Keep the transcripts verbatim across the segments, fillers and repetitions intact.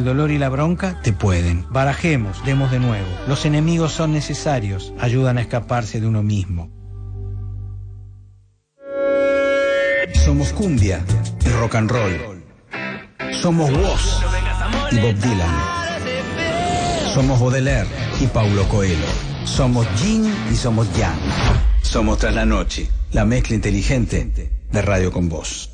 El dolor y la bronca te pueden. Barajemos, demos de nuevo. Los enemigos son necesarios, ayudan a escaparse de uno mismo. Somos cumbia y rock and roll. Somos Woz y Bob Dylan. Somos Baudelaire y Paulo Coelho. Somos Yin y somos Yang. Somos Tras la Noche, la mezcla inteligente de Radio con Voz.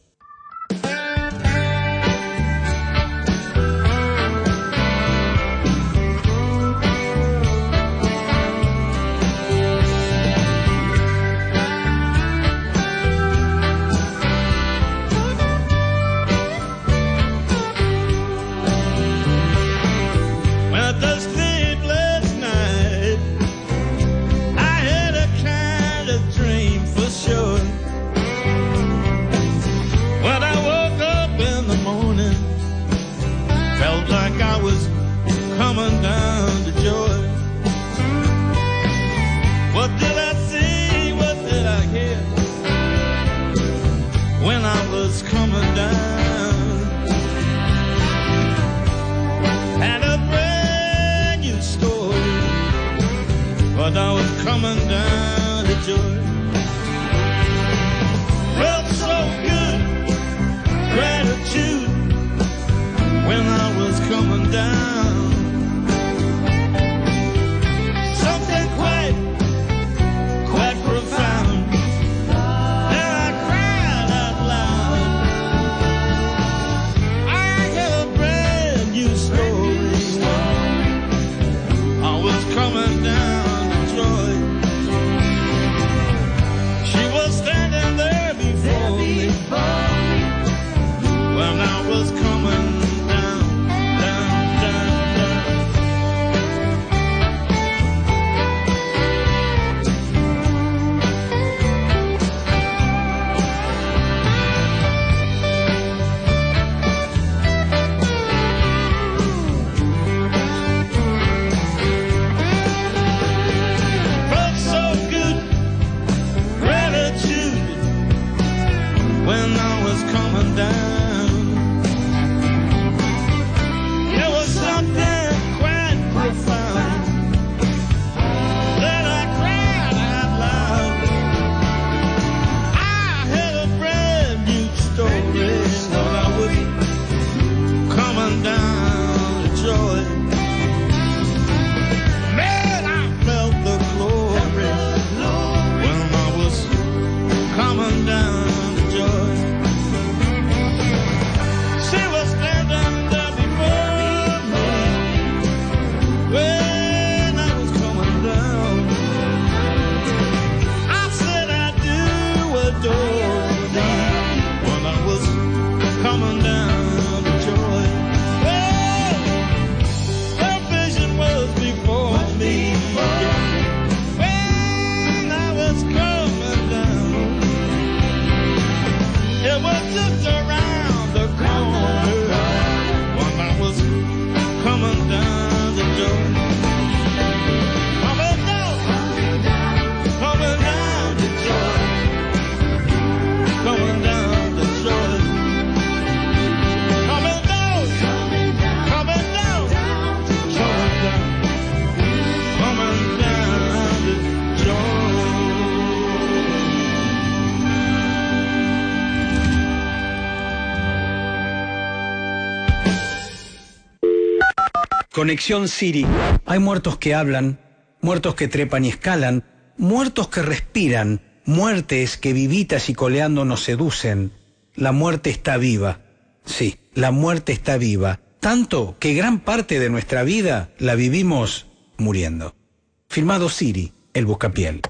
Conexión Siri. Hay muertos que hablan, muertos que trepan y escalan, muertos que respiran, muertes que vivitas y coleando nos seducen. La muerte está viva. Sí, la muerte está viva. Tanto que gran parte de nuestra vida la vivimos muriendo. Firmado Siri, el buscapiel.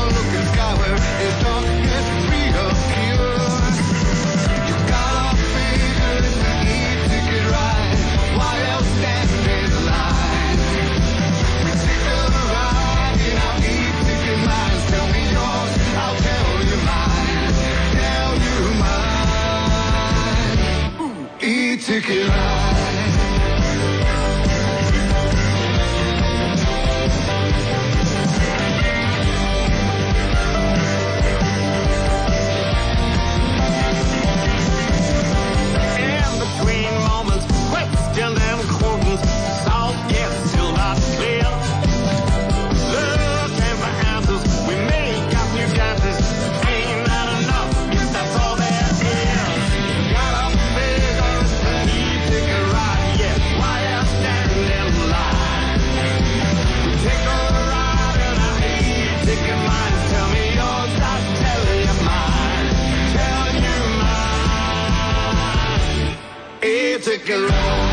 Feel ticket ride. Take a ride.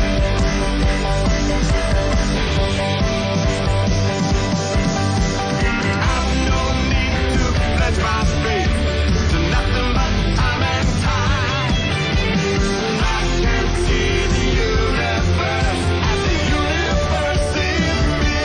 I've no need to pledge my faith to nothing but time and tide. I can see the universe as the universe sees me.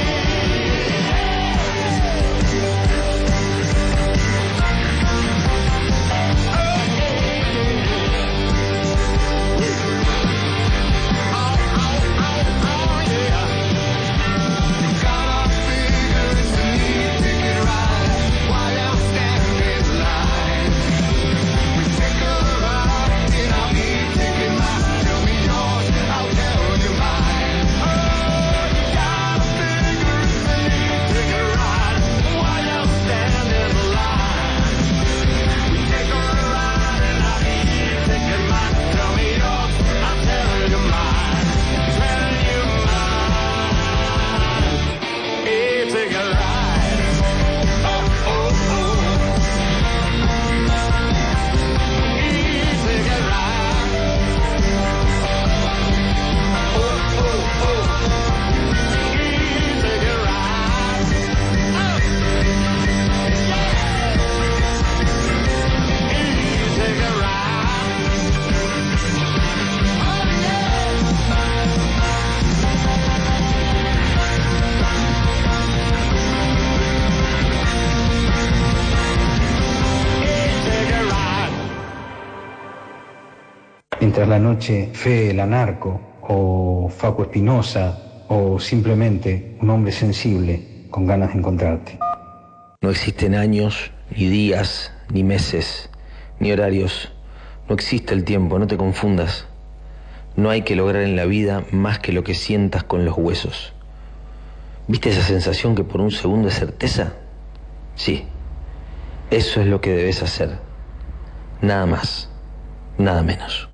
Mientras la noche Fe el anarco, o Facu Espinosa, o simplemente un hombre sensible con ganas de encontrarte. No existen años, ni días, ni meses, ni horarios. No existe el tiempo, no te confundas. No hay que lograr en la vida más que lo que sientas con los huesos. ¿Viste esa sensación que por un segundo es certeza? Sí, eso es lo que debes hacer. Nada más, nada menos.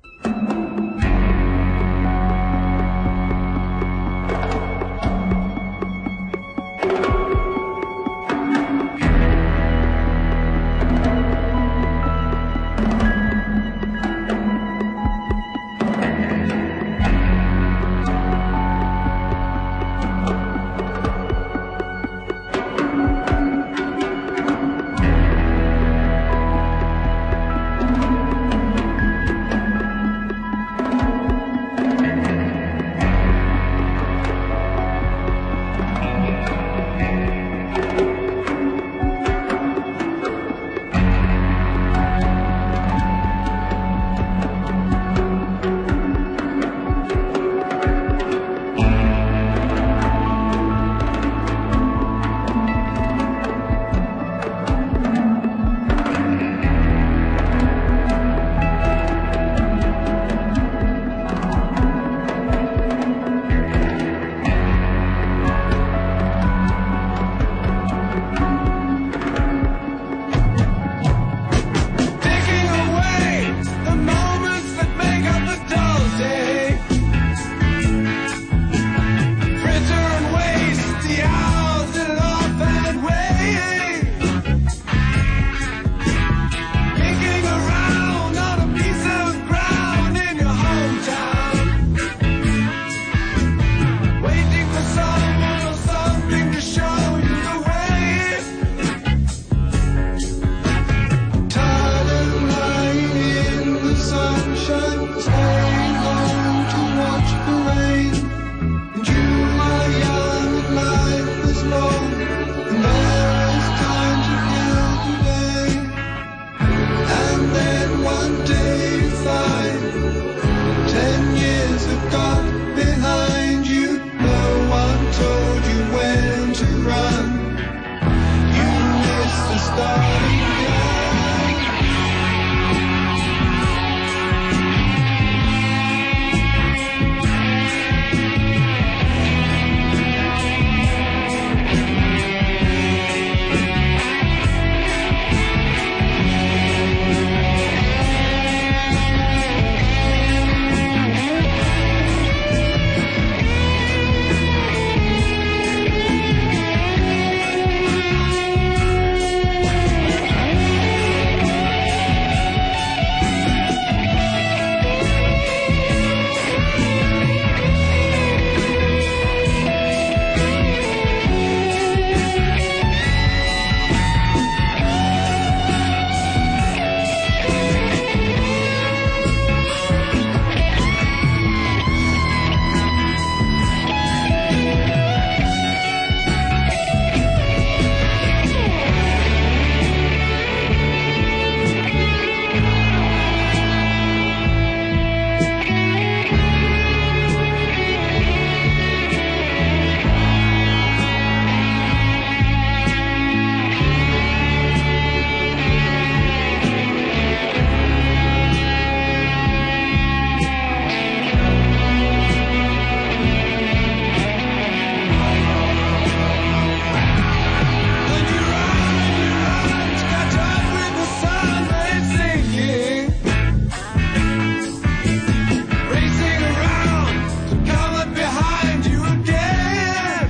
coming behind you again.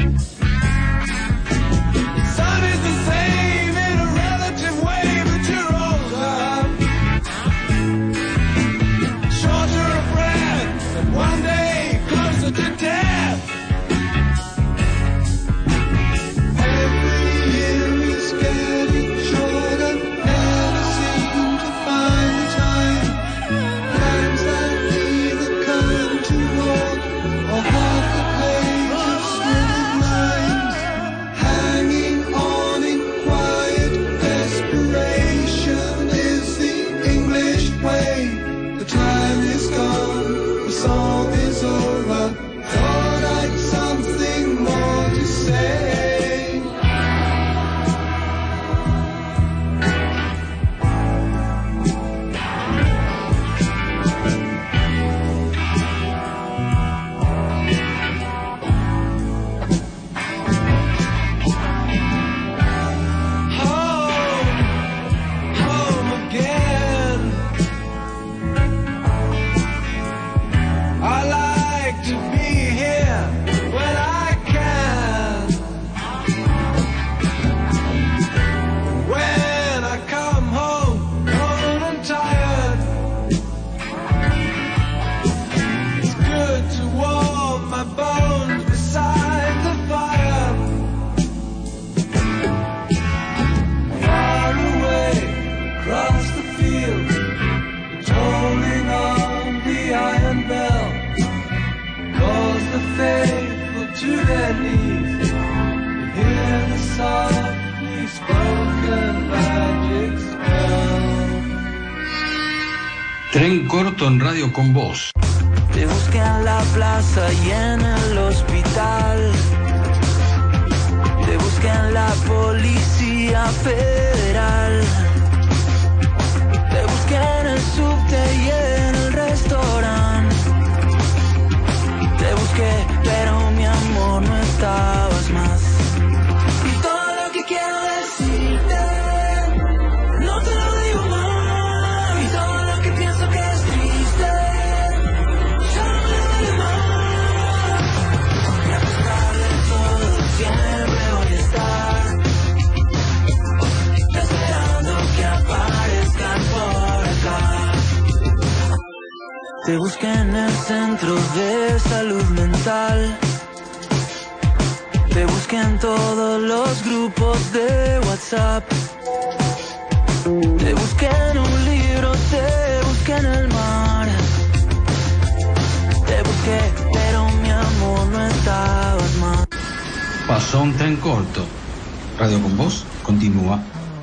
Sun is the same in a relative way, but you're older, shorter of breath, and one day closer to death. Every year is getting shorter, never seem to find the time. Plans that neither come to walk or half the page of smooth lines, hanging on in quiet desperation is the English way. The time is gone, the song is over. Thought I'd something more to say. Home, home again. I like to be here when I can. When I come home, cold and tired, it's good to warm my bones beside the fire. Far away across the field, tolling on the iron bell, calls the faithful to their knees. You hear the softly spoken magic spell. Tren corto en Radio con Voz. Te busqué en la plaza y en el hospital. Te busqué en la policía federal. Te busqué en el subte y en el restaurante. Te busqué, pero mi amor no estabas más. Y todo lo que quiero decirte, no te lo digo más. Y todo lo que pienso que es triste, ya no me duele más. Y a pesar de todo, siempre voy a estar esperando que aparezcan por acá. Te busqué en el centro de salud mental. Te busqué en todos los grupos de WhatsApp. Te busqué en un libro, te busqué en el mar. Te busqué, pero mi amor no estabas más. Pasó un tren corto. Radio con Voz continúa.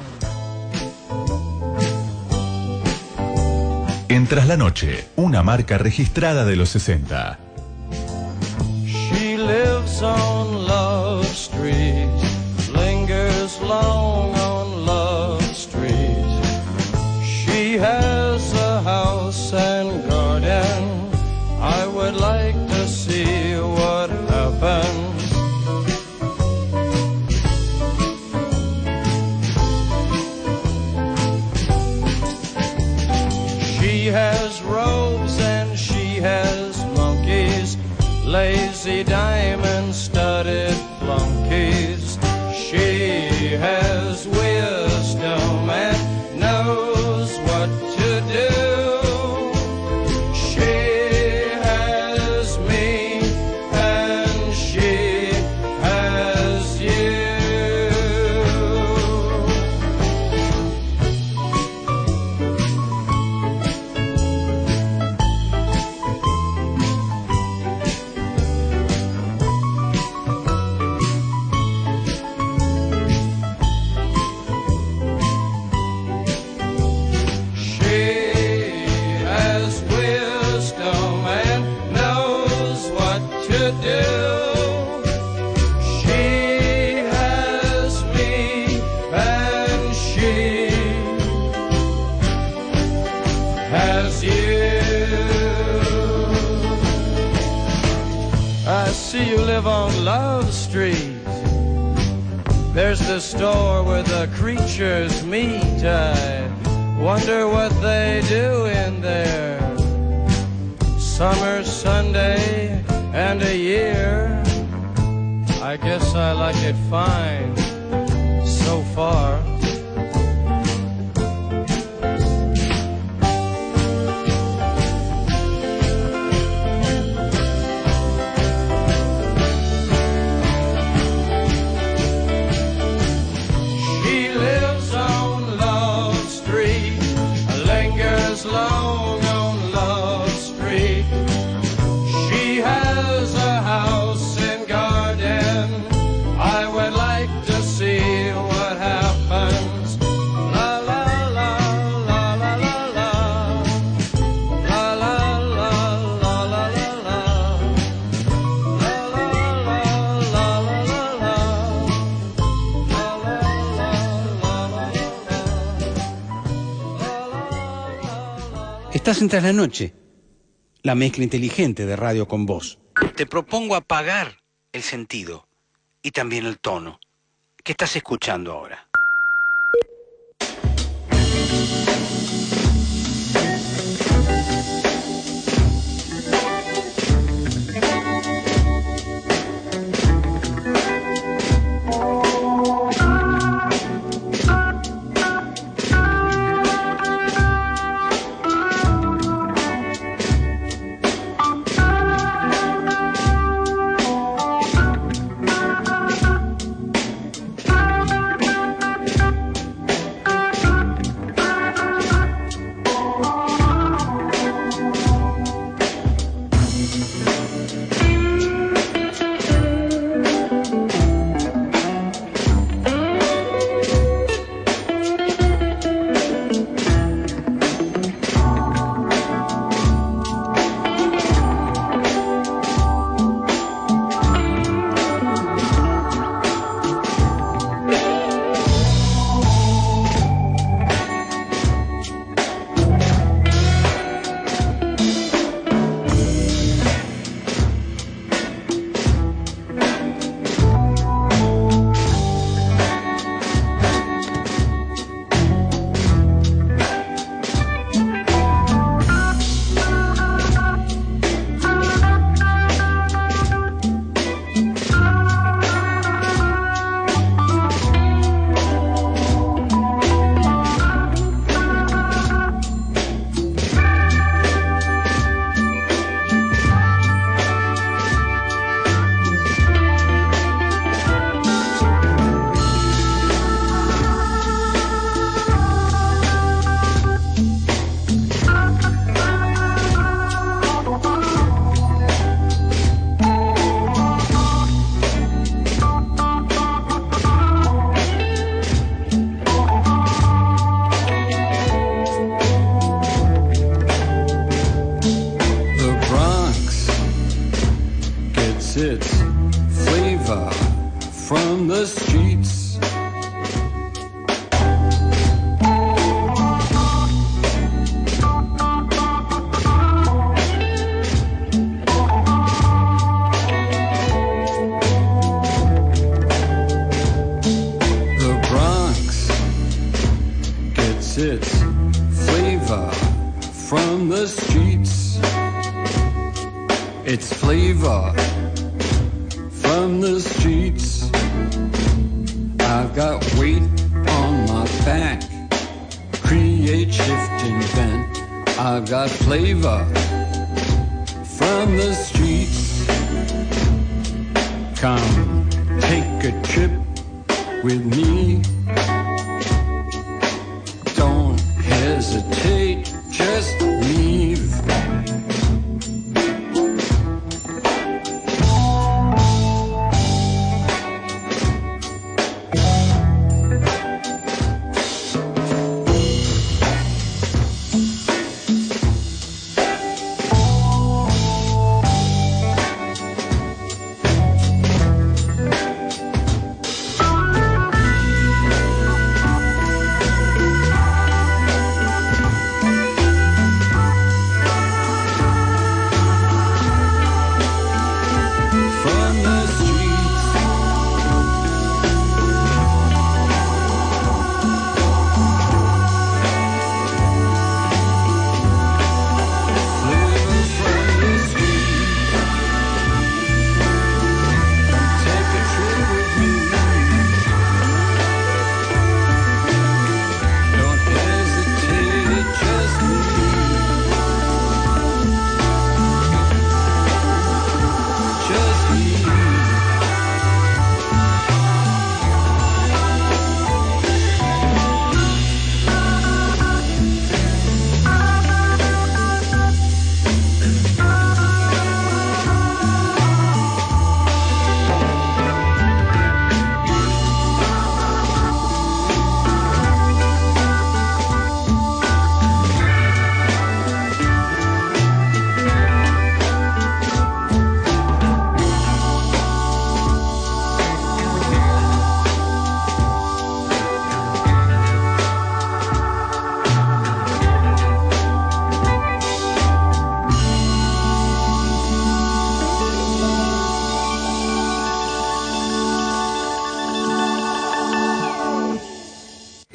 En Tras la Noche, una marca registrada de los sesenta. She lives on Love Street, lingers long on Love Street. She has a house and garden. I would like to see what happens. She has robes and she has monkeys, lazy diamond-studded flunkies. She has wisdom and knows what to do. She has me and she has you. see you live on Love Street. There's the store where the creatures meet. I wonder what they do in there. summer Sunday and a year. I guess I like it fine so far. She lives on Love Street, lingers long on Love Street. She has a house and garden. I would like to see what happens. La la la la la la la. La la la la la la la. La la la la la la la. La la la la la. Estás en Tras la Noche, la mezcla inteligente de Radio con Voz. Te propongo apagar el sentido y también el tono. ¿Qué estás escuchando ahora? Its flavor from the streets. The Bronx gets its flavor from the streets. Its flavor from the streets. I've got weight on my back, create shifting bent. I've got flavor from the streets. Come, take a trip with me. Don't hesitate, just leave.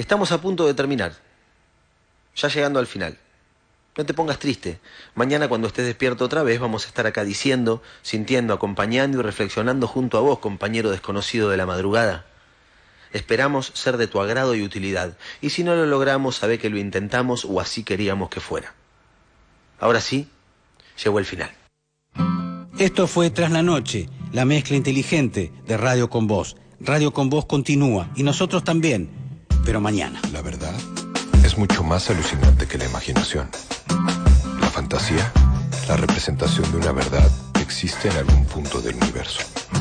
Estamos a punto de terminar, ya llegando al final. No te pongas triste. Mañana cuando estés despierto otra vez vamos a estar acá diciendo, sintiendo, acompañando y reflexionando junto a vos, compañero desconocido de la madrugada. Esperamos ser de tu agrado y utilidad. Y si no lo logramos, sabé que lo intentamos o así queríamos que fuera. Ahora sí, llegó el final. Esto fue Tras la Noche, la mezcla inteligente de Radio con Vos. Radio con Vos continúa y nosotros también, pero mañana. La verdad es mucho más alucinante que la imaginación. La fantasía, la representación de una verdad que existe en algún punto del universo.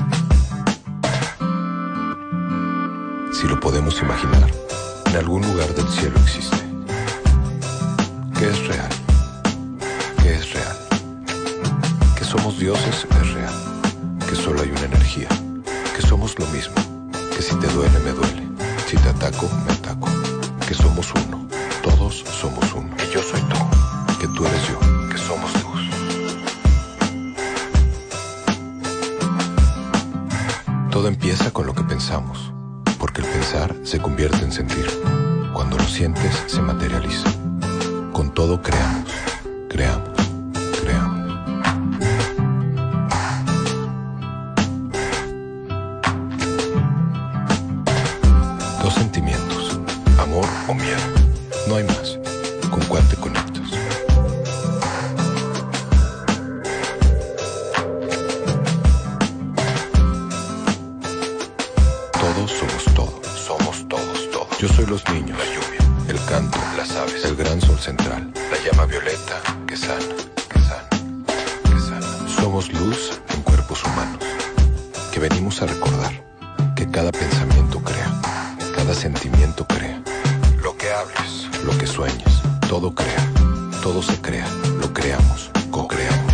Si lo podemos imaginar, en algún lugar del cielo existe. ¿Qué es real? ¿Qué es real? Que somos dioses es real. Que solo hay una energía. Que somos lo mismo. Que si te duele, me duele. Si te ataco, me ataco. Que somos uno. Todos somos uno. Que yo soy tú. Que tú eres yo. Que somos luz. Todo empieza con lo que pensamos. Porque el pensar se convierte en sentir. Cuando lo sientes, se materializa. Con todo creamos. Creamos. Creamos. Dos sentimientos, amor o miedo. No hay más. ¿Con cuál te conectas? Todos somos todo. Somos todos, todos. Yo soy los niños, la lluvia, el canto, las aves, el gran sol central, la llama violeta que sana, que sana, que sana. Somos luz en cuerpos humanos, que venimos a recordar que cada pensamiento crea, cada sentimiento crea. Lo que hables, lo que sueñes, todo crea, todo se crea, lo creamos, co-creamos.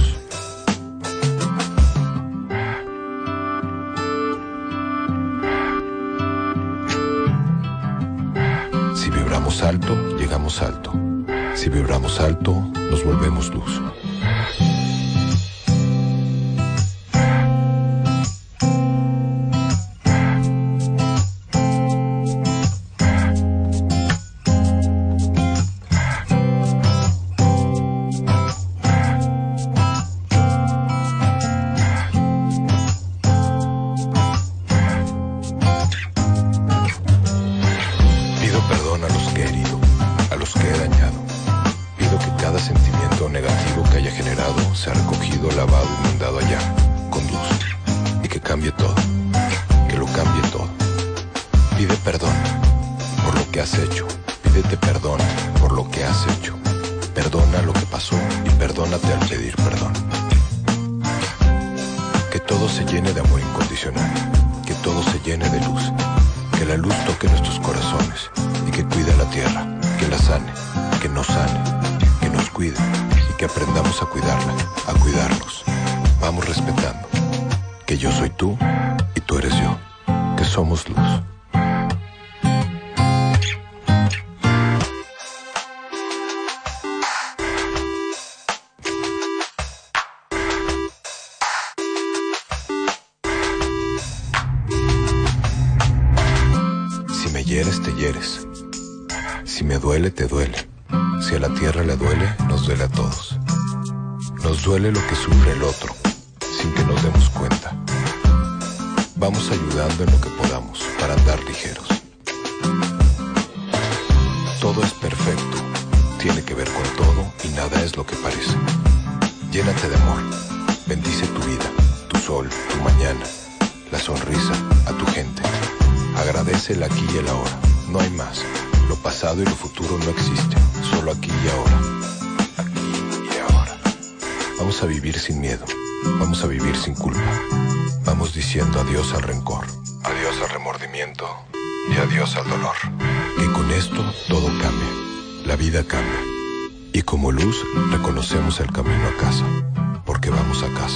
Si vibramos alto, llegamos alto. Si vibramos alto, nos volvemos luz. Pido perdón a los que he herido, a los que he dañado. Pido que cada sentimiento negativo que haya generado sea recogido, lavado y mandado allá, con luz. Y que cambie todo, que lo cambie todo. Pide perdón por lo que has hecho. Pídete perdón por lo que has hecho. Perdona lo que pasó y perdónate al pedir perdón. Que todo se llene de amor incondicional. Que todo se llene de luz. Que la luz toque nuestros corazones y que cuide la tierra, que la sane, que nos sane, que nos cuide y que aprendamos a cuidarla, a cuidarnos. Vamos respetando que yo soy tú y tú eres yo, que somos luz. Si me hieres, te hieres. Si me duele, te duele. Si a la tierra le duele, nos duele a todos. Nos duele lo que sufre el otro, sin que nos demos cuenta. Vamos ayudando en lo que podamos para andar ligeros. Todo es perfecto, tiene que ver con todo y nada es lo que parece. Llénate de amor, bendice tu vida, tu sol, tu mañana, la sonrisa a tu gente. Agradece el aquí y el ahora, no hay más. Lo pasado y lo futuro no existen, solo aquí y ahora. Aquí y ahora. Vamos a vivir sin miedo, vamos a vivir sin culpa. Vamos diciendo adiós al rencor, adiós al remordimiento y adiós al dolor. Que con esto todo cambia, la vida cambia. Y como luz reconocemos el camino a casa, porque vamos a casa.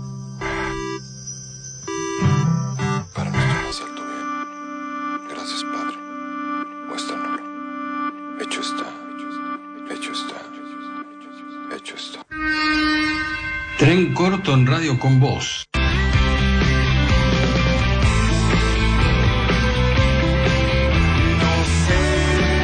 Para nuestro más alto bien. Gracias, Padre. Muéstranoslo. Hecho está. Hecho está. Hecho está. Tren corto en Radio con Vos. No sé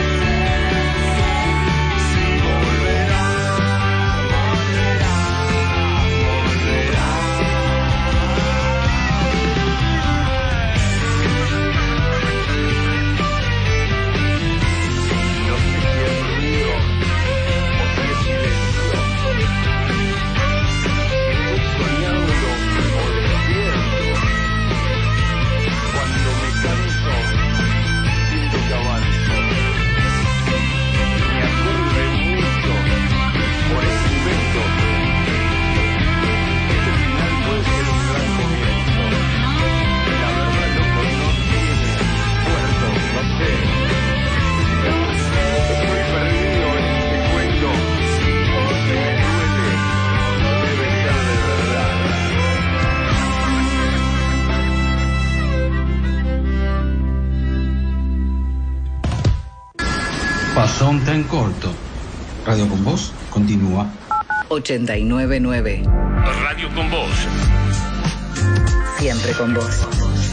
Sonta en corto. Radio con Voz continúa. ochenta y nueve nueve. Radio con Voz. Siempre con vos.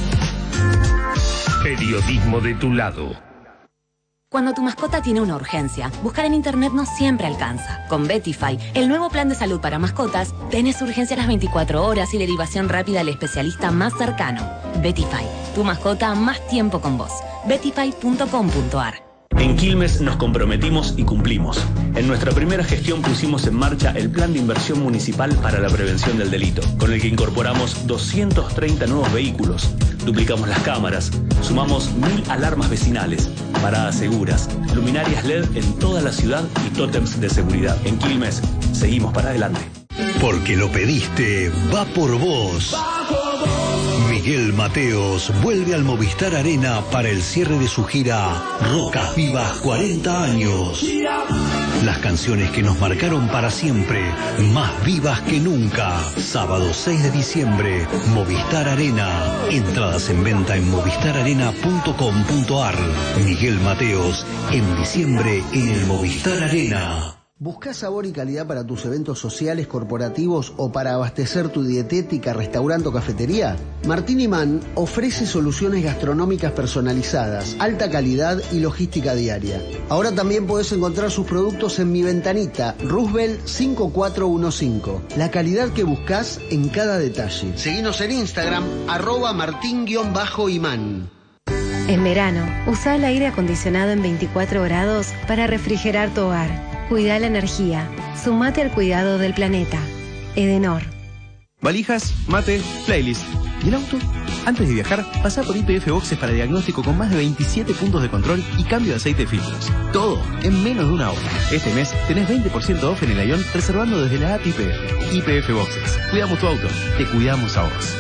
Periodismo de tu lado. Cuando tu mascota tiene una urgencia, buscar en internet no siempre alcanza. Con Betify, el nuevo plan de salud para mascotas, tenés urgencia a las veinticuatro horas y derivación rápida al especialista más cercano. Betify, tu mascota más tiempo con vos. betify punto com punto ar. En Quilmes nos comprometimos y cumplimos. En nuestra primera gestión pusimos en marcha el Plan de Inversión Municipal para la Prevención del Delito, con el que incorporamos doscientos treinta nuevos vehículos, duplicamos las cámaras, sumamos mil alarmas vecinales, paradas seguras, luminarias L E D en toda la ciudad y tótems de seguridad. En Quilmes, seguimos para adelante. Porque lo pediste, va por vos. Miguel Mateos vuelve al Movistar Arena para el cierre de su gira Rocas Vivas cuarenta años. Las canciones que nos marcaron para siempre, más vivas que nunca. Sábado seis de diciembre, Movistar Arena. Entradas en venta en movistar arena punto com punto ar. Miguel Mateos, en diciembre en el Movistar Arena. ¿Buscás sabor y calidad para tus eventos sociales, corporativos o para abastecer tu dietética, restaurante o cafetería? Martín Imán ofrece soluciones gastronómicas personalizadas, alta calidad y logística diaria. Ahora también podés encontrar sus productos en Mi Ventanita, Roosevelt cinco cuatro uno cinco. La calidad que buscás en cada detalle. Seguinos en Instagram, arroba martín-imán. En verano, usa el aire acondicionado en veinticuatro grados para refrigerar tu hogar. Cuida la energía. Sumate al cuidado del planeta. Edenor. Valijas, mate, playlist. ¿Y el auto? Antes de viajar, pasá por I P F Boxes para diagnóstico con más de veintisiete puntos de control y cambio de aceite de filtros. Todo en menos de una hora. Este mes tenés veinte por ciento off en el Ion reservando desde la app I P F. I P F Boxes. Cuidamos tu auto. Te cuidamos a vos.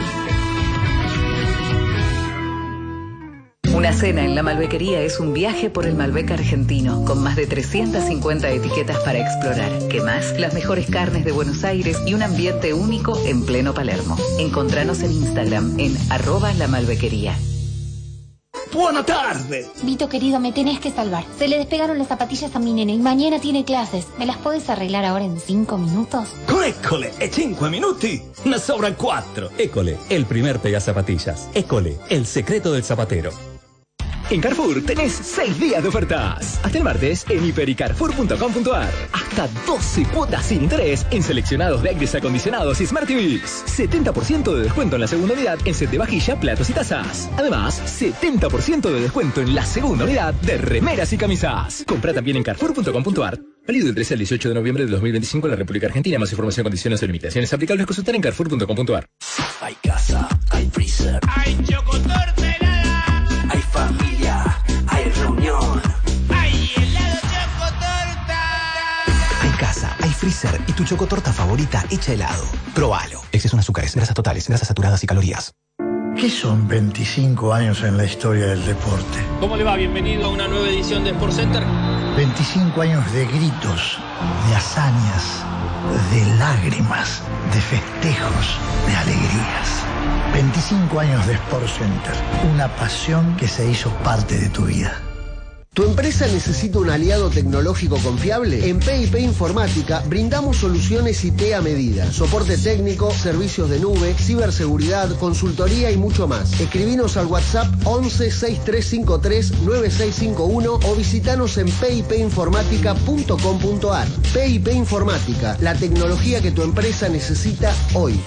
Una cena en La Malbequería es un viaje por el Malbec argentino, con más de trescientas cincuenta etiquetas para explorar. ¿Qué más? Las mejores carnes de Buenos Aires y un ambiente único en pleno Palermo. Encontranos en Instagram en arroba La Malbequería. Buena tarde. Vito, querido, me tenés que salvar. Se le despegaron las zapatillas a mi nene y mañana tiene clases. ¿Me las puedes arreglar ahora en cinco minutos? École, e cinque minuti? Ne sobran cuatro. École, el primer pegazapatillas. École, el secreto del zapatero. En Carrefour tenés seis días de ofertas. Hasta el martes en hiper y carrefour punto com punto ar. Hasta doce cuotas sin interés en seleccionados de aires acondicionados y Smart T Vs. setenta por ciento de descuento en la segunda unidad en set de vajilla, platos y tazas. Además, setenta por ciento de descuento en la segunda unidad de remeras y camisas. Compra también en carrefour punto com punto ar. Válido del trece al dieciocho de noviembre de dos mil veinticinco en la República Argentina. Más información, condiciones y limitaciones aplicables. Consultar en carrefour punto com punto ar. Hay casa, hay freezer, Hay chocotorta helada. hay familia, hay reunión. Hay helado chocotorta. Hay casa, hay freezer y tu chocotorta favorita hecha helado. Probalo. Exceso en azúcares, grasas totales, grasas saturadas y calorías. ¿Qué son veinticinco años en la historia del deporte? ¿Cómo le va? Bienvenido a una nueva edición de Sport Center. veinticinco años de gritos, de hazañas, de lágrimas, de festejos, de alegrías. veinticinco años de Sport Center, una pasión que se hizo parte de tu vida. ¿Tu empresa necesita un aliado tecnológico confiable? En P y P Informática brindamos soluciones I T a medida. Soporte técnico, servicios de nube, ciberseguridad, consultoría y mucho más. Escribinos al WhatsApp once sesenta y tres cincuenta y tres nueve seis cinco uno o visitanos en p i p informática punto com punto ar. P y P Informática, la tecnología que tu empresa necesita hoy.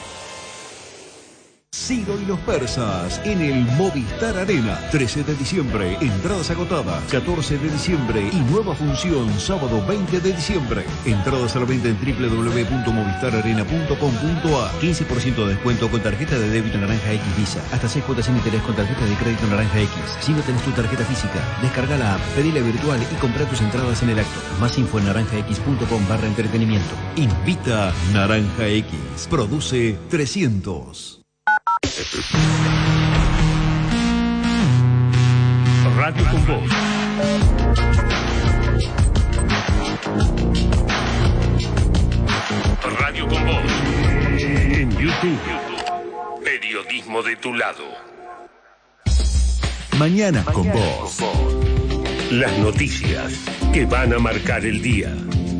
Ciro y los persas en el Movistar Arena. trece de diciembre, entradas agotadas. catorce de diciembre y nueva función sábado veinte de diciembre. Entradas a la venta en doble u doble u doble u punto movistar arena punto com punto ar. quince por ciento de descuento con tarjeta de débito Naranja X Visa. Hasta seis cuotas sin interés con tarjeta de crédito Naranja X. Si no tenés tu tarjeta física, descarga la app, pedila virtual y compra tus entradas en el acto. Más info en naranja x punto com barra entretenimiento. Invita Naranja X. Produce trescientos. Radio con Voz. Radio con Voz. En YouTube. Periodismo de tu lado. Mañana con Voz. Las noticias que van a marcar el día.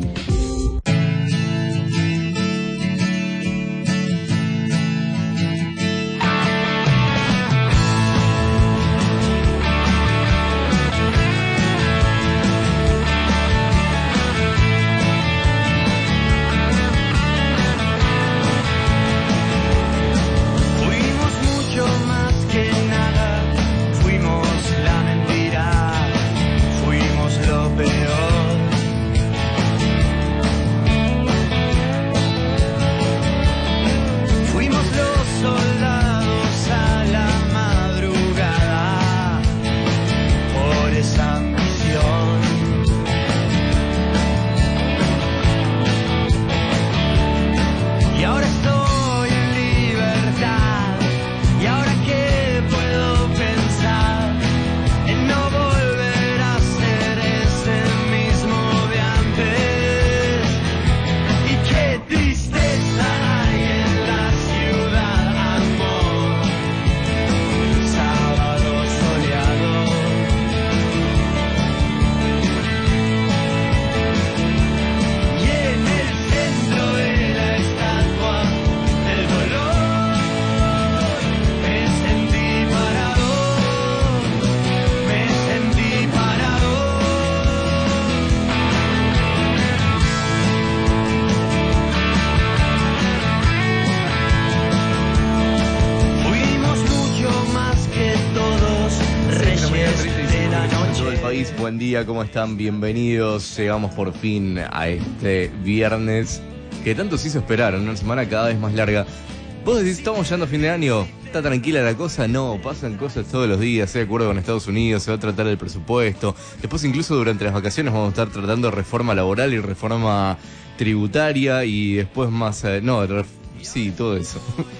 Buen día, ¿cómo están? Bienvenidos. Llegamos por fin a este viernes que tanto se hizo esperar, una semana cada vez más larga. Vos decís, estamos llegando a fin de año, ¿está tranquila la cosa? No, pasan cosas todos los días, se de acuerdo con Estados Unidos, se va a tratar el presupuesto. Después incluso durante las vacaciones vamos a estar tratando reforma laboral y reforma tributaria y después más... Eh, no, ref, sí, todo eso.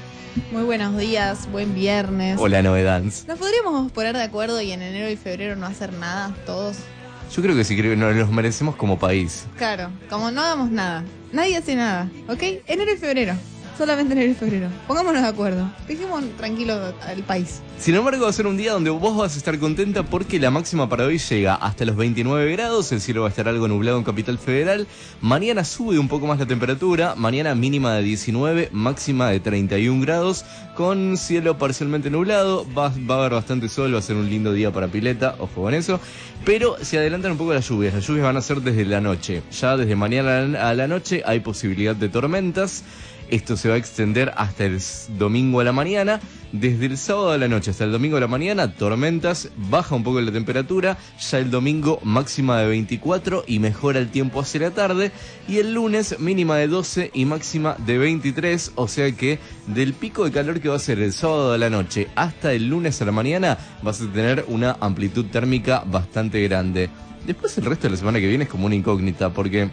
Muy buenos días, buen viernes. Hola, novedades. ¿Nos podríamos poner de acuerdo y en enero y febrero no hacer nada, todos? Yo creo que sí, creo que nos los merecemos como país. Claro, como no hagamos nada. Nadie hace nada, ¿ok? Enero y febrero. Solamente enero y febrero. Pongámonos de acuerdo. Dejemos tranquilo al país. Sin embargo, va a ser un día donde vos vas a estar contenta porque la máxima para hoy llega hasta los veintinueve grados. El cielo va a estar algo nublado en Capital Federal. Mañana sube un poco más la temperatura. Mañana mínima de diecinueve, máxima de treinta y un grados. Con cielo parcialmente nublado. Va, va a haber bastante sol. Va a ser un lindo día para pileta. Ojo con eso. Pero se adelantan un poco las lluvias. Las lluvias van a ser desde la noche. Ya desde mañana a la noche hay posibilidad de tormentas. Esto se va a extender hasta el domingo a la mañana. Desde el sábado a la noche hasta el domingo a la mañana, tormentas, baja un poco la temperatura. Ya el domingo máxima de veinticuatro y mejora el tiempo hacia la tarde. Y el lunes mínima de doce y máxima de veintitrés. O sea que del pico de calor que va a ser el sábado a la noche hasta el lunes a la mañana, vas a tener una amplitud térmica bastante grande. Después el resto de la semana que viene es como una incógnita porque...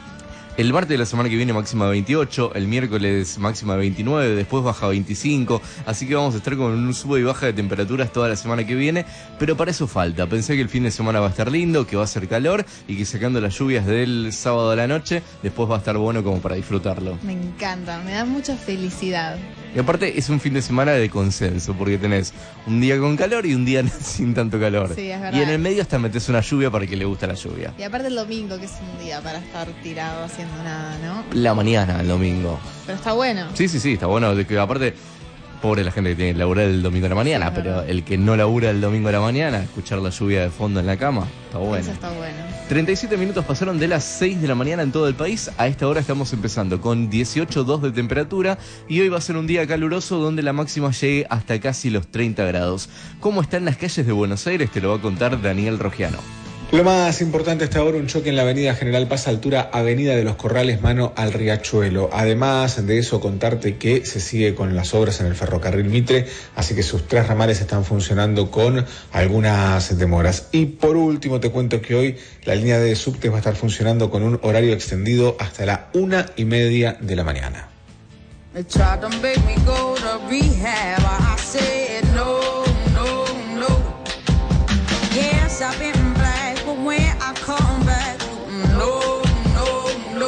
el martes de la semana que viene máxima de veintiocho, el miércoles máxima de veintinueve, después baja a veinticinco, así que vamos a estar con un sube y baja de temperaturas toda la semana que viene, pero para eso falta. Pensé que el fin de semana va a estar lindo, que va a hacer calor y que sacando las lluvias del sábado a la noche, después va a estar bueno como para disfrutarlo. Me encanta, me da mucha felicidad. Y aparte es un fin de semana de consenso, porque tenés un día con calor y un día sin tanto calor. Sí, es verdad. Y en el medio hasta metés una lluvia para el que le gusta la lluvia. Y aparte el domingo, que es un día para estar tirado haciendo nada, ¿no? La mañana, el domingo. Pero está bueno. Sí, sí, sí, está bueno. De que aparte, pobre la gente que tiene que laburar el domingo a la mañana, sí, pero el que no labura el domingo a la mañana, escuchar la lluvia de fondo en la cama, está bueno. Eso está bueno. treinta y siete minutos pasaron de las seis de la mañana en todo el país. A esta hora estamos empezando con dieciocho coma dos de temperatura y hoy va a ser un día caluroso donde la máxima llegue hasta casi los treinta grados. ¿Cómo están las calles de Buenos Aires? Te lo va a contar Daniel Rogiano. Lo más importante hasta ahora, un choque en la avenida General Paz, altura Avenida de los Corrales, mano al Riachuelo. Además de eso, contarte que se sigue con las obras en el ferrocarril Mitre, así que sus tres ramales están funcionando con algunas demoras. Y por último, te cuento que hoy la línea de subtes va a estar funcionando con un horario extendido hasta la una y media de la mañana. When I come back, no, no, no,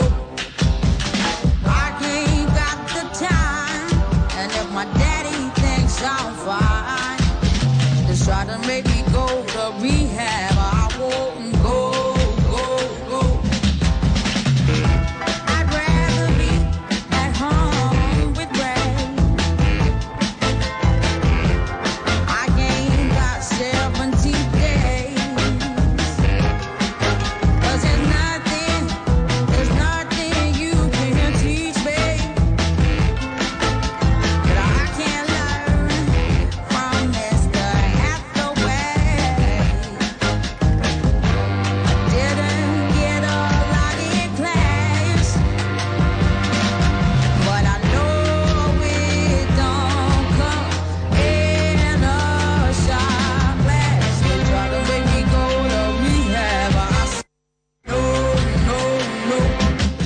I ain't got the time. And if my daddy thinks I'm fine, just try to make me go to rehab. I won't go, go, go. I'd rather be at home with Ray. I ain't got seventeen days. 'Cause there's nothing, there's nothing you can teach me that I can't learn from Mister Hathaway. Didn't get a lot in class, but I know it don't come in a shot glass. They try to make me go to rehab. I said, no, no, no.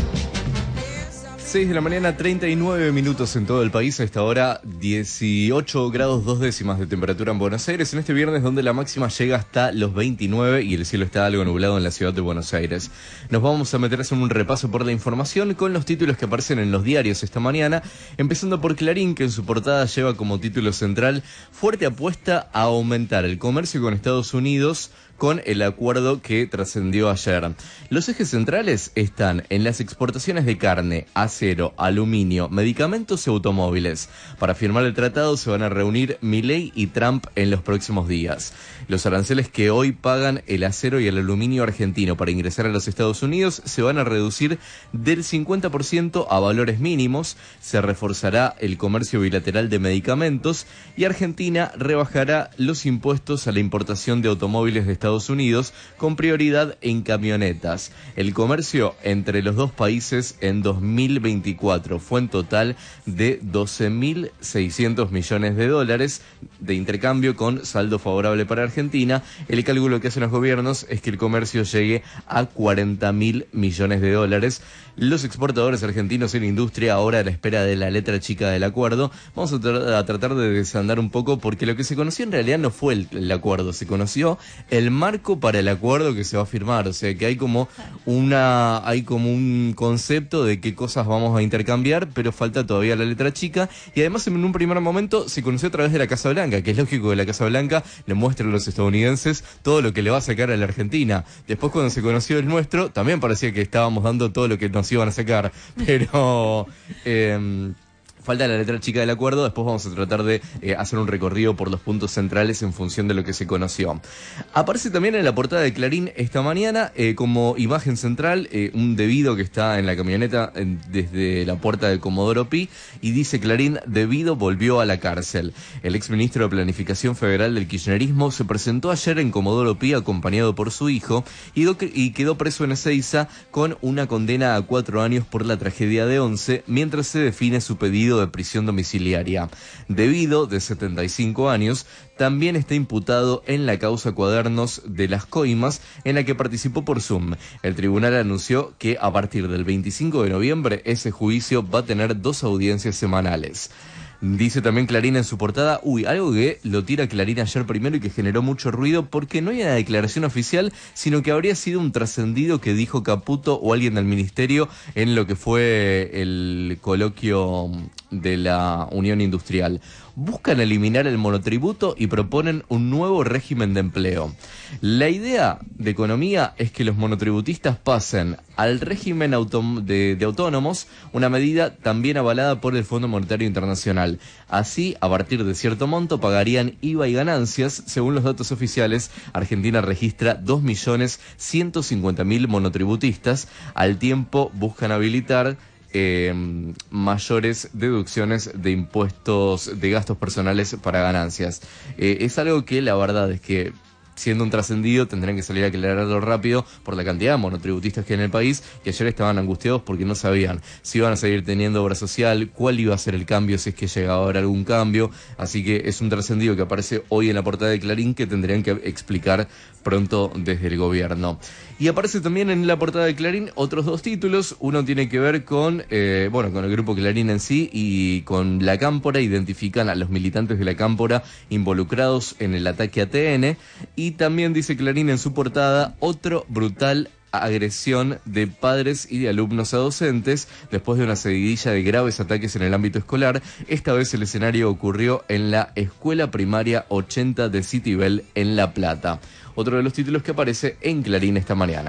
seis de la mañana, treinta y nueve minutos en todo el país. A esta hora, dieciocho grados dos décimas de temperatura en Buenos Aires. En este viernes, donde la máxima llega hasta los veintinueve y el cielo está algo nublado en la ciudad de Buenos Aires. Nos vamos a meter a hacer un repaso por la información con los títulos que aparecen en los diarios esta mañana. Empezando por Clarín, que en su portada lleva como título central: fuerte apuesta a aumentar el comercio con Estados Unidos con el acuerdo que trascendió ayer. Los ejes centrales están en las exportaciones de carne, acero, aluminio, medicamentos y automóviles. Para firmar el tratado se van a reunir Milei y Trump en los próximos días. Los aranceles que hoy pagan el acero y el aluminio argentino para ingresar a los Estados Unidos se van a reducir del cincuenta por ciento a valores mínimos. Se reforzará el comercio bilateral de medicamentos y Argentina rebajará los impuestos a la importación de automóviles de Estados Unidos con prioridad en camionetas. El comercio entre los dos países en dos mil veinticuatro fue en total de doce mil seiscientos millones de dólares de intercambio con saldo favorable para Argentina. El cálculo que hacen los gobiernos es que el comercio llegue a cuarenta mil millones de dólares. Los exportadores argentinos en industria, ahora a la espera de la letra chica del acuerdo, vamos a, tra- a tratar de desandar un poco, porque lo que se conoció en realidad no fue el, el acuerdo, se conoció el marco para el acuerdo que se va a firmar. O sea que hay como una hay como un concepto de qué cosas vamos a intercambiar, pero falta todavía la letra chica. Y además, en un primer momento se conoció a través de la Casa Blanca, que es lógico que la Casa Blanca le muestre a los estadounidenses todo lo que le va a sacar a la Argentina. Después, cuando se conoció el nuestro, también parecía que estábamos dando todo lo que nos iban a sacar, pero eh, falta la letra chica del acuerdo. Después vamos a tratar de eh, hacer un recorrido por los puntos centrales en función de lo que se conoció. Aparece también en la portada de Clarín esta mañana eh, como imagen central eh, un Devido que está en la camioneta eh, desde la puerta de Comodoro Pi, y dice Clarín: Devido volvió a la cárcel. El exministro de Planificación Federal del kirchnerismo se presentó ayer en Comodoro Pi acompañado por su hijo y, do- y quedó preso en Ezeiza con una condena a cuatro años por la tragedia de Once, mientras se define su pedido de prisión domiciliaria. Devido, de setenta y cinco años, también está imputado en la causa Cuadernos de las Coimas, en la que participó por Zoom. El tribunal anunció que a partir del veinticinco de noviembre ese juicio va a tener dos audiencias semanales. Dice también Clarín en su portada, uy, algo que lo tira Clarín ayer primero y que generó mucho ruido, porque no hay una declaración oficial, sino que habría sido un trascendido que dijo Caputo o alguien del ministerio en lo que fue el coloquio de la Unión Industrial. Buscan eliminar el monotributo y proponen un nuevo régimen de empleo. La idea de economía es que los monotributistas pasen al régimen autom- de, de autónomos, una medida también avalada por el Fondo Monetario Internacional. Así, a partir de cierto monto, pagarían I V A y ganancias. Según los datos oficiales, Argentina registra dos millones ciento cincuenta mil monotributistas. Al tiempo, buscan habilitar Eh, mayores deducciones de impuestos de gastos personales para ganancias. Eh, es algo que la verdad es que, siendo un trascendido, tendrán que salir a aclararlo rápido por la cantidad de monotributistas que hay en el país, que ayer estaban angustiados porque no sabían si iban a seguir teniendo obra social, cuál iba a ser el cambio, si es que llegaba a haber algún cambio. Así que es un trascendido que aparece hoy en la portada de Clarín, que tendrían que explicar pronto desde el gobierno. Y aparece también en la portada de Clarín otros dos títulos. Uno tiene que ver con, eh, bueno, con el grupo Clarín en sí y con la Cámpora. Identifican a los militantes de la Cámpora involucrados en el ataque a T N. Y también dice Clarín en su portada, otro brutal agresión de padres y de alumnos a docentes después de una seguidilla de graves ataques en el ámbito escolar. Esta vez el escenario ocurrió en la Escuela Primaria ochenta de Citibel en La Plata. Otro de los títulos que aparece en Clarín esta mañana.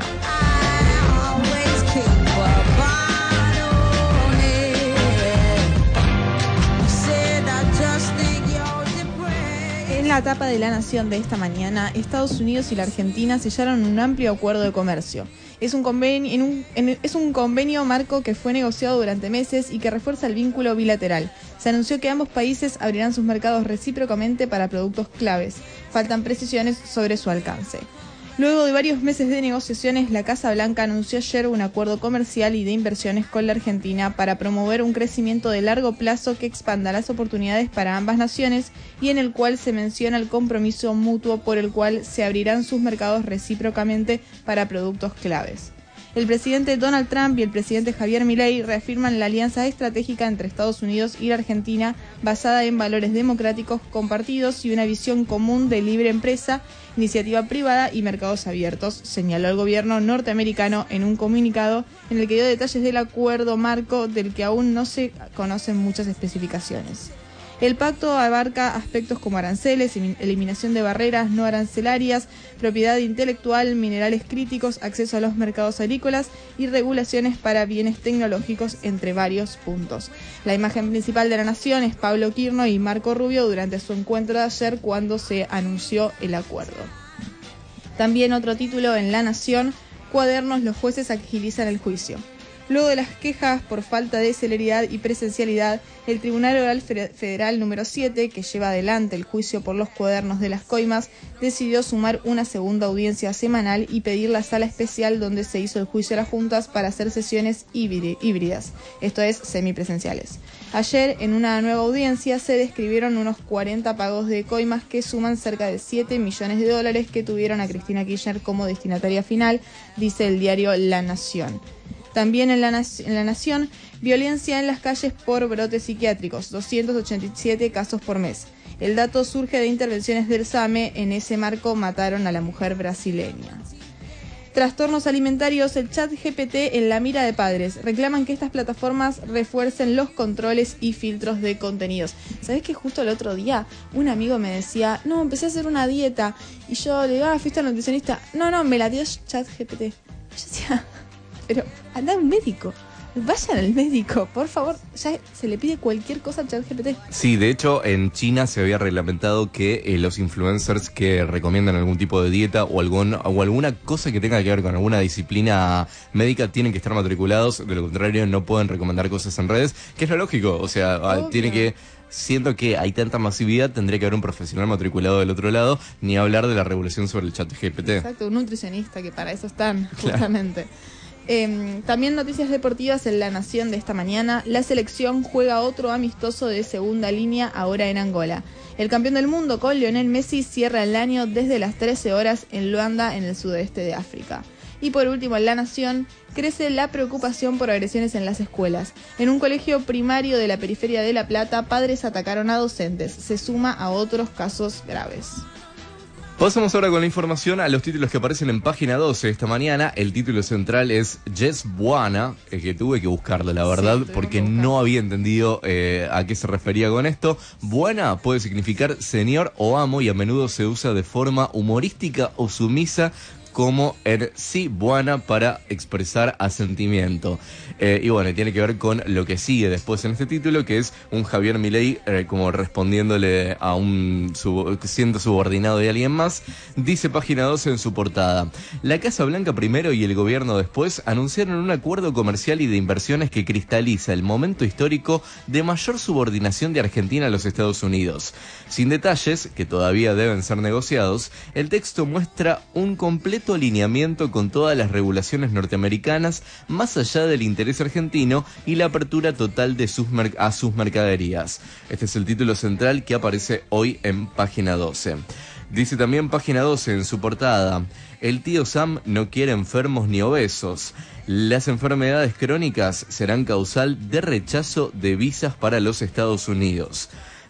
En la tapa de La Nación de esta mañana, Estados Unidos y la Argentina sellaron un amplio acuerdo de comercio. Es un convenio, en un, en, es un convenio marco que fue negociado durante meses y que refuerza el vínculo bilateral. Se anunció que ambos países abrirán sus mercados recíprocamente para productos claves. Faltan precisiones sobre su alcance. Luego de varios meses de negociaciones, la Casa Blanca anunció ayer un acuerdo comercial y de inversiones con la Argentina para promover un crecimiento de largo plazo que expanda las oportunidades para ambas naciones y en el cual se menciona el compromiso mutuo por el cual se abrirán sus mercados recíprocamente para productos claves. El presidente Donald Trump y el presidente Javier Milei reafirman la alianza estratégica entre Estados Unidos y la Argentina basada en valores democráticos compartidos y una visión común de libre empresa, iniciativa privada y mercados abiertos, señaló el gobierno norteamericano en un comunicado en el que dio detalles del acuerdo marco del que aún no se conocen muchas especificaciones. El pacto abarca aspectos como aranceles, eliminación de barreras no arancelarias, propiedad intelectual, minerales críticos, acceso a los mercados agrícolas y regulaciones para bienes tecnológicos, entre varios puntos. La imagen principal de La Nación es Pablo Quirno y Marco Rubio durante su encuentro de ayer cuando se anunció el acuerdo. También otro título en La Nación, cuadernos, los jueces agilizan el juicio. Luego de las quejas por falta de celeridad y presencialidad, el Tribunal Oral Federal número siete, que lleva adelante el juicio por los cuadernos de las coimas, decidió sumar una segunda audiencia semanal y pedir la sala especial donde se hizo el juicio a las juntas para hacer sesiones híbridas, esto es, semipresenciales. Ayer, en una nueva audiencia, se describieron unos cuarenta pagos de coimas que suman cerca de siete millones de dólares que tuvieron a Cristina Kirchner como destinataria final, dice el diario La Nación. También en la, en la Nación, violencia en las calles por brotes psiquiátricos, doscientos ochenta y siete casos por mes. El dato surge de intervenciones del SAME, en ese marco mataron a la mujer brasileña. Trastornos alimentarios, el chat G P T en la mira de padres. Reclaman que estas plataformas refuercen los controles y filtros de contenidos. ¿Sabés que justo el otro día un amigo me decía, no, empecé a hacer una dieta? Y yo le digo, ah, fuiste al nutricionista. No, no, me la dio chat G P T. Yo decía, pero anda a un médico. Vayan al médico, por favor. Ya se le pide cualquier cosa al ChatGPT. Sí, de hecho, en China se había reglamentado que eh, los influencers que recomiendan algún tipo de dieta o, algún, o alguna cosa que tenga que ver con alguna disciplina médica tienen que estar matriculados. De lo contrario, no pueden recomendar cosas en redes, que es lo lógico. O sea, Obvio. tiene que... Siento que hay tanta masividad, tendría que haber un profesional matriculado del otro lado, ni hablar de la regulación sobre el ChatGPT. Exacto, un nutricionista, que para eso están, justamente. Claro. Eh, también noticias deportivas en La Nación de esta mañana. La selección juega otro amistoso de segunda línea ahora en Angola. El campeón del mundo con Lionel Messi cierra el año desde las trece horas en Luanda, en el sudeste de África. Y por último, en La Nación, crece la preocupación por agresiones en las escuelas. En un colegio primario de la periferia de La Plata, padres atacaron a docentes. Se suma a otros casos graves. Pasamos ahora con la información a los títulos que aparecen en página doce esta mañana. El título central es Jess Buana, el que tuve que buscarlo, la verdad, sí, porque no había entendido eh, a qué se refería con esto. Buana puede significar señor o amo y a menudo se usa de forma humorística o sumisa, como el sí buena para expresar asentimiento. Eh, y bueno, tiene que ver con lo que sigue después en este título, que es un Javier Milei eh, como respondiéndole a un sub, siendo subordinado de alguien más. Dice página doce en su portada: la Casa Blanca primero y el gobierno después anunciaron un acuerdo comercial y de inversiones que cristaliza el momento histórico de mayor subordinación de Argentina a los Estados Unidos. Sin detalles, que todavía deben ser negociados, el texto muestra un completo alineamiento con todas las regulaciones norteamericanas, más allá del interés argentino y la apertura total de sus mer- a sus mercaderías. Este es el título central que aparece hoy en página doce. Dice también página doce en su portada: el tío Sam no quiere enfermos ni obesos. Las enfermedades crónicas serán causal de rechazo de visas para los Estados Unidos.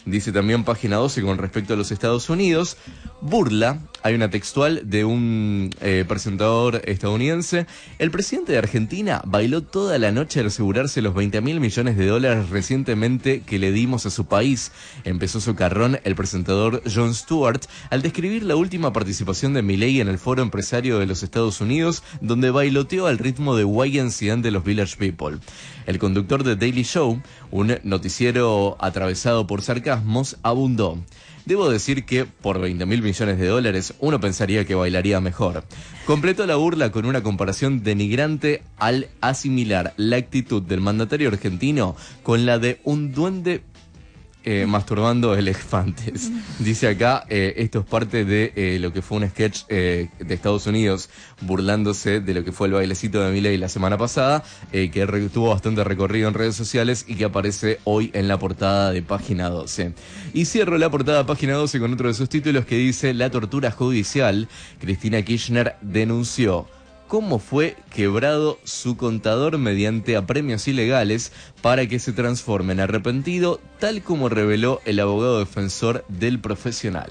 Dice también página doce con respecto a los Estados Unidos. Burla, hay una textual de un eh, presentador estadounidense. El presidente de Argentina bailó toda la noche al asegurarse los veinte mil millones de dólares recientemente que le dimos a su país. Empezó socarrón el presentador Jon Stewart al describir la última participación de Milei en el Foro Empresario de los Estados Unidos, donde bailoteó al ritmo de Y M C A de los Village People. El conductor de Daily Show, un noticiero atravesado por sarcasmos, abundó. Debo decir que por veinte mil millones de dólares uno pensaría que bailaría mejor. Completó la burla con una comparación denigrante al asimilar la actitud del mandatario argentino con la de un duende Eh, masturbando elefantes. Dice acá, eh, esto es parte de eh, lo que fue un sketch eh, de Estados Unidos burlándose de lo que fue el bailecito de Milei la semana pasada, eh, que re- tuvo bastante recorrido en redes sociales y que aparece hoy en la portada de página doce. Y cierro la portada de página doce con otro de sus títulos que dice: la tortura judicial. Cristina Kirchner denunció cómo fue quebrado su contador mediante apremios ilegales para que se transforme en arrepentido, tal como reveló el abogado defensor del profesional.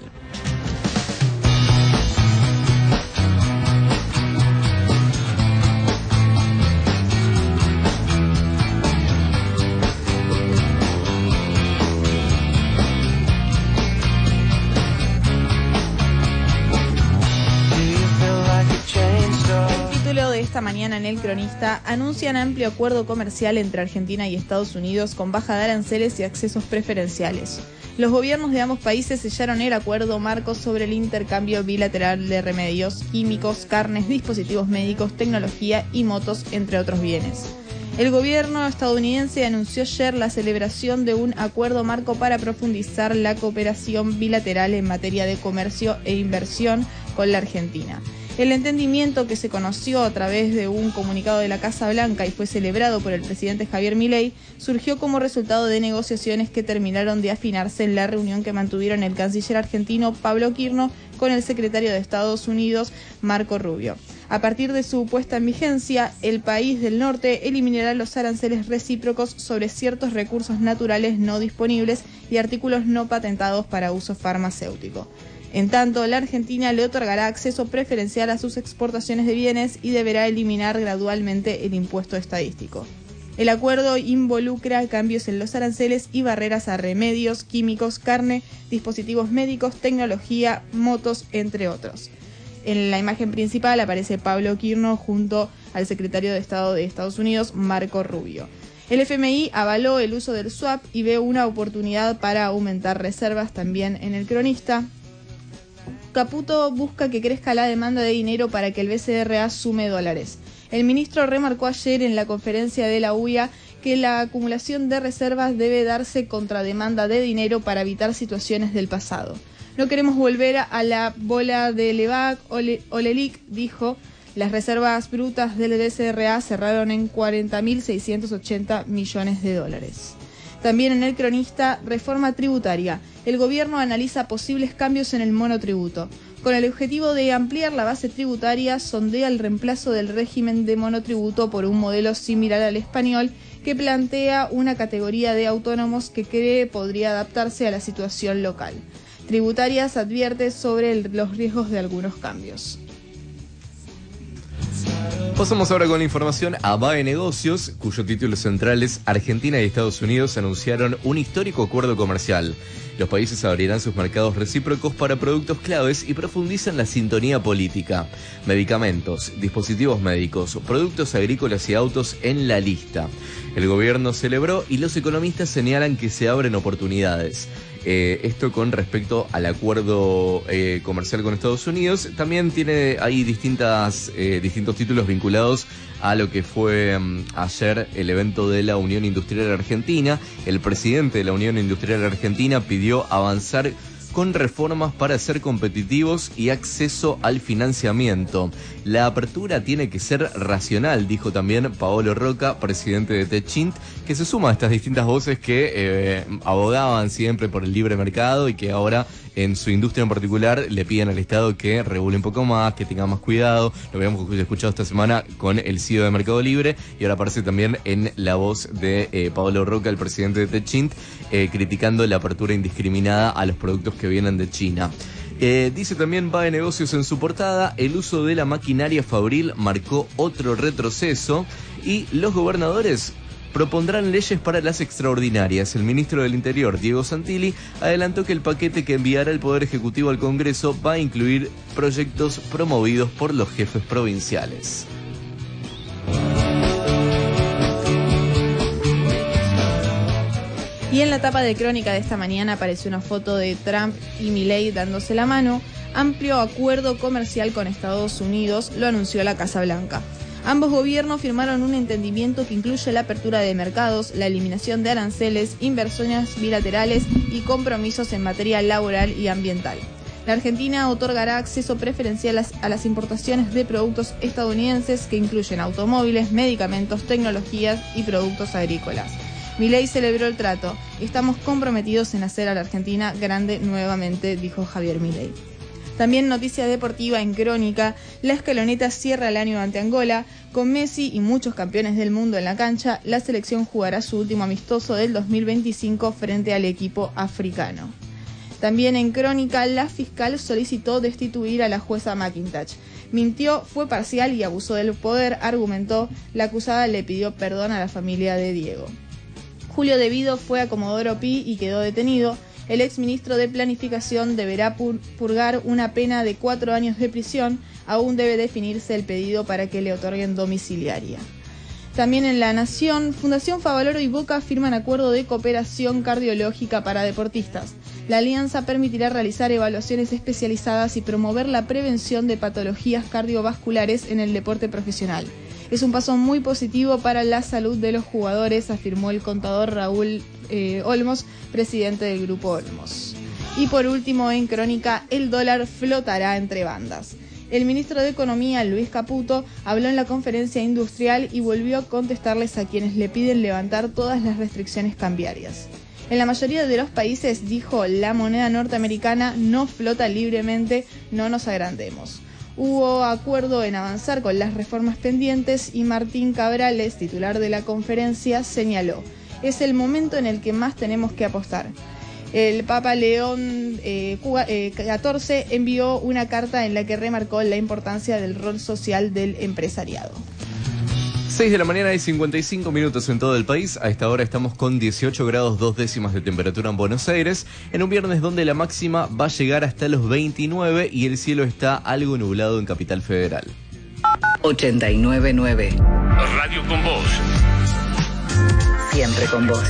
Esta mañana en El Cronista anuncian amplio acuerdo comercial entre Argentina y Estados Unidos con baja de aranceles y accesos preferenciales. Los gobiernos de ambos países sellaron el acuerdo marco sobre el intercambio bilateral de remedios, químicos, carnes, dispositivos médicos, tecnología y motos, entre otros bienes. El gobierno estadounidense anunció ayer la celebración de un acuerdo marco para profundizar la cooperación bilateral en materia de comercio e inversión con la Argentina. El entendimiento, que se conoció a través de un comunicado de la Casa Blanca y fue celebrado por el presidente Javier Milei, surgió como resultado de negociaciones que terminaron de afinarse en la reunión que mantuvieron el canciller argentino Pablo Quirno con el secretario de Estados Unidos, Marco Rubio. A partir de su puesta en vigencia, el país del norte eliminará los aranceles recíprocos sobre ciertos recursos naturales no disponibles y artículos no patentados para uso farmacéutico. En tanto, la Argentina le otorgará acceso preferencial a sus exportaciones de bienes y deberá eliminar gradualmente el impuesto estadístico. El acuerdo involucra cambios en los aranceles y barreras a remedios, químicos, carne, dispositivos médicos, tecnología, motos, entre otros. En la imagen principal aparece Pablo Quirno junto al secretario de Estado de Estados Unidos, Marco Rubio. El F M I avaló el uso del swap y ve una oportunidad para aumentar reservas también en El Cronista. Caputo busca que crezca la demanda de dinero para que el B C R A sume dólares. El ministro remarcó ayer en la conferencia de la U I A que la acumulación de reservas debe darse contra demanda de dinero para evitar situaciones del pasado. No queremos volver a la bola de Levac o Lelic, dijo. Las reservas brutas del B C R A cerraron en cuarenta mil seiscientos ochenta millones de dólares. También en El Cronista, reforma tributaria. El gobierno analiza posibles cambios en el monotributo. Con el objetivo de ampliar la base tributaria, sondea el reemplazo del régimen de monotributo por un modelo similar al español que plantea una categoría de autónomos que cree podría adaptarse a la situación local. Tributarias advierte sobre el, los riesgos de algunos cambios. Pasamos ahora con la información a B A E Negocios, cuyo título central es: Argentina y Estados Unidos anunciaron un histórico acuerdo comercial. Los países abrirán sus mercados recíprocos para productos claves y profundizan la sintonía política. Medicamentos, dispositivos médicos, productos agrícolas y autos en la lista. El gobierno celebró y los economistas señalan que se abren oportunidades. Eh, esto con respecto al acuerdo eh, comercial con Estados Unidos. También tiene ahí distintas, eh, distintos títulos vinculados a lo que fue um, ayer el evento de la Unión Industrial Argentina. El presidente de la Unión Industrial Argentina pidió avanzar con reformas para ser competitivos y acceso al financiamiento. La apertura tiene que ser racional, dijo también Paolo Roca, presidente de Techint, que se suma a estas distintas voces que eh, abogaban siempre por el libre mercado y que ahora en su industria en particular le piden al Estado que regule un poco más, que tenga más cuidado. Lo habíamos escuchado esta semana con el C E O de Mercado Libre y ahora aparece también en la voz de eh, Paolo Roca, el presidente de Techint, eh, criticando la apertura indiscriminada a los productos que vienen de China. Eh, dice también Va de Negocios en su portada: el uso de la maquinaria fabril marcó otro retroceso y los gobernadores propondrán leyes para las extraordinarias. El ministro del Interior, Diego Santilli, adelantó que el paquete que enviará el Poder Ejecutivo al Congreso va a incluir proyectos promovidos por los jefes provinciales. Y en la tapa de Crónica de esta mañana apareció una foto de Trump y Milei dándose la mano. Amplio acuerdo comercial con Estados Unidos, lo anunció la Casa Blanca. Ambos gobiernos firmaron un entendimiento que incluye la apertura de mercados, la eliminación de aranceles, inversiones bilaterales y compromisos en materia laboral y ambiental. La Argentina otorgará acceso preferencial a las importaciones de productos estadounidenses que incluyen automóviles, medicamentos, tecnologías y productos agrícolas. Milei celebró el trato. Estamos comprometidos en hacer a la Argentina grande nuevamente, dijo Javier Milei. También noticia deportiva en Crónica: la escaloneta cierra el año ante Angola. Con Messi y muchos campeones del mundo en la cancha, la selección jugará su último amistoso del dos mil veinticinco frente al equipo africano. También en Crónica, la fiscal solicitó destituir a la jueza McIntosh. Mintió, fue parcial y abusó del poder, argumentó. La acusada le pidió perdón a la familia de Diego. Julio Devido fue a Comodoro Pi y quedó detenido. El exministro de Planificación deberá pur- purgar una pena de cuatro años de prisión. Aún debe definirse el pedido para que le otorguen domiciliaria. También en La Nación, Fundación Favaloro y Boca firman acuerdo de cooperación cardiológica para deportistas. La alianza permitirá realizar evaluaciones especializadas y promover la prevención de patologías cardiovasculares en el deporte profesional. Es un paso muy positivo para la salud de los jugadores, afirmó el contador Raúl eh, Olmos, presidente del Grupo Olmos. Y por último, en Crónica, el dólar flotará entre bandas. El ministro de Economía, Luis Caputo, habló en la conferencia industrial y volvió a contestarles a quienes le piden levantar todas las restricciones cambiarias. En la mayoría de los países, dijo, la moneda norteamericana no flota libremente, no nos agrandemos. Hubo acuerdo en avanzar con las reformas pendientes y Martín Cabrales, titular de la conferencia, señaló: es el momento en el que más tenemos que apostar. El Papa León eh, catorce envió una carta en la que remarcó la importancia del rol social del empresariado. seis de la mañana y cincuenta y cinco minutos en todo el país. A esta hora estamos con dieciocho grados dos décimas de temperatura en Buenos Aires, en un viernes donde la máxima va a llegar hasta los veintinueve y el cielo está algo nublado en Capital Federal. ochenta y nueve nueve. Radio con vos. Siempre con vos.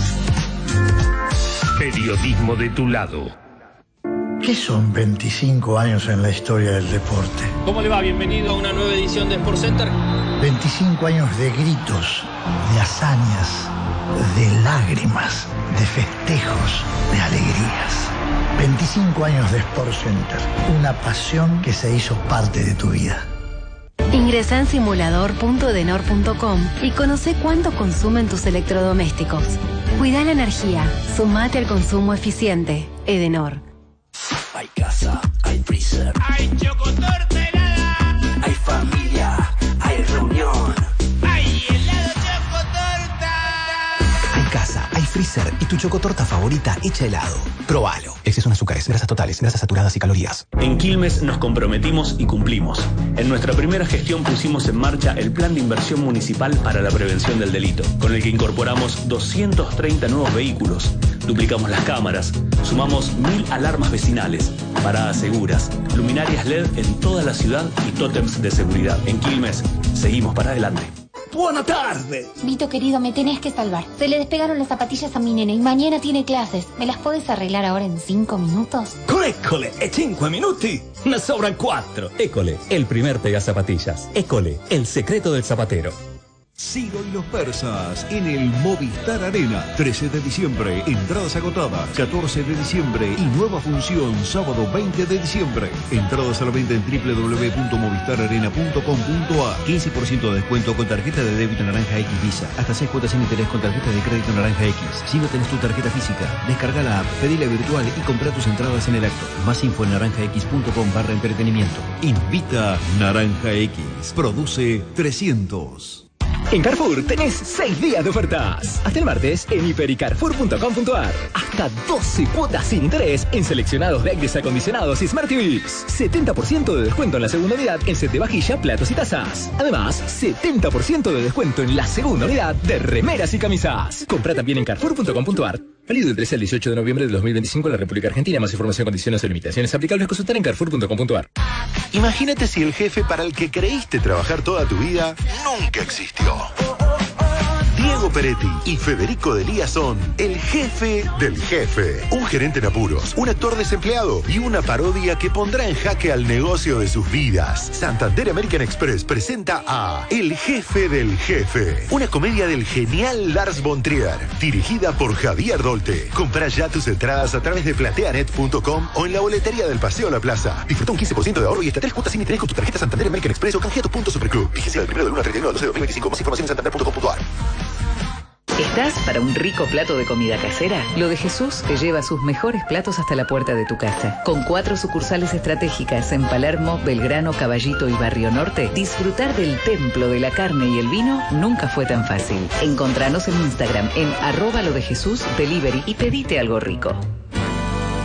Periodismo de tu lado. ¿Qué son veinticinco años en la historia del deporte? ¿Cómo le va? Bienvenido a una nueva edición de Sport Center. veinticinco años de gritos, de hazañas, de lágrimas, de festejos, de alegrías. veinticinco años de Sport Center, una pasión que se hizo parte de tu vida. Ingresa en simulador punto edenor punto com y conoce cuánto consumen tus electrodomésticos. Cuida la energía, sumate al consumo eficiente. Edenor. Hay casa, hay freezer, Hay chocotorta helada, hay familia, hay reunión. hay helado chocotorta. Hay casa, hay freezer y tu chocotorta favorita hecha helado. Probalo. Exceso en azúcares, grasas totales, grasas saturadas y calorías. En Quilmes nos comprometimos y cumplimos. En nuestra primera gestión pusimos en marcha el Plan de Inversión Municipal para la Prevención del Delito, con el que incorporamos doscientos treinta nuevos vehículos, duplicamos las cámaras, sumamos mil alarmas vecinales, paradas seguras, luminarias L E D en toda la ciudad y tótems de seguridad. En Quilmes, seguimos para adelante. Buena tarde. Vito, querido, me tenés que salvar. Se le despegaron las zapatillas a mi nene y mañana tiene clases. ¿Me las podés arreglar ahora en cinco minutos? École, e cinque minuti ne sobran quattro. École, el primer pega zapatillas. École, el secreto del zapatero. Ciro y los persas en el Movistar Arena. trece de diciembre, entradas agotadas. catorce de diciembre y nueva función sábado veinte de diciembre. Entradas a la venta en doble u doble u doble u punto movistar arena punto com punto a r. quince por ciento de descuento con tarjeta de débito Naranja X Visa. Hasta seis cuotas sin interés con tarjeta de crédito Naranja X. Si no tenés tu tarjeta física, descarga la app, pedila virtual y compra tus entradas en el acto. Más info en naranjax.com barra entretenimiento. Invita Naranja X. Produce trescientos. En Carrefour tenés seis días de ofertas. Hasta el martes en hiper y carrefour punto com punto a r. Hasta doce cuotas sin interés en seleccionados de aires acondicionados y Smart T Vs. setenta por ciento de descuento en la segunda unidad en set de vajilla, platos y tazas. Además, setenta por ciento de descuento en la segunda unidad de remeras y camisas. Compra también en carrefour punto com punto a r. Válido del trece al dieciocho de noviembre de dos mil veinticinco en la República Argentina. Más información, condiciones y limitaciones aplicables. Consultar en carrefour punto com punto a r. Imagínate si el jefe para el que creíste trabajar toda tu vida nunca existió. Diego Peretti y Federico Delía son el jefe del jefe. Un gerente en apuros, un actor desempleado y una parodia que pondrá en jaque al negocio de sus vidas. Santander American Express presenta a El jefe del jefe. Una comedia del genial Lars von Trier, dirigida por Javier Dolte. Comprá ya tus entradas a través de plateanet punto com o en la boletería del Paseo La Plaza. Disfruta un quince por ciento de ahorro y hasta tres cuotas sin interés con tu tarjeta Santander American Express o canjea tu punto Superclub. Vigencia del primero del uno al treinta y uno de doce de dos mil veinticinco. Más información en santander punto com punto a r. ¿Estás para un rico plato de comida casera? Lo de Jesús te lleva sus mejores platos hasta la puerta de tu casa. Con cuatro sucursales estratégicas en Palermo, Belgrano, Caballito y Barrio Norte, disfrutar del templo de la carne y el vino nunca fue tan fácil. Encontranos en Instagram en arroba lo de Jesús Delivery y pedite algo rico.